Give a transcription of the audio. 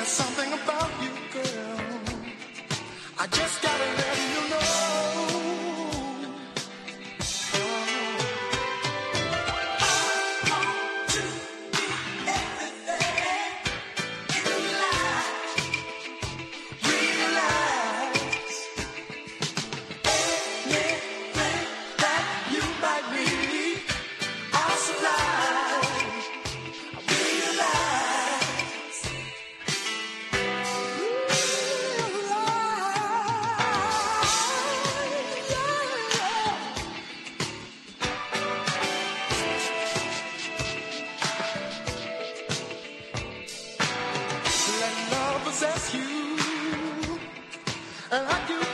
something about you, girl. I just gotta let you know. I want to be everything in life. Realize anything that you might need, I'll supply. Let love possess you, and I do.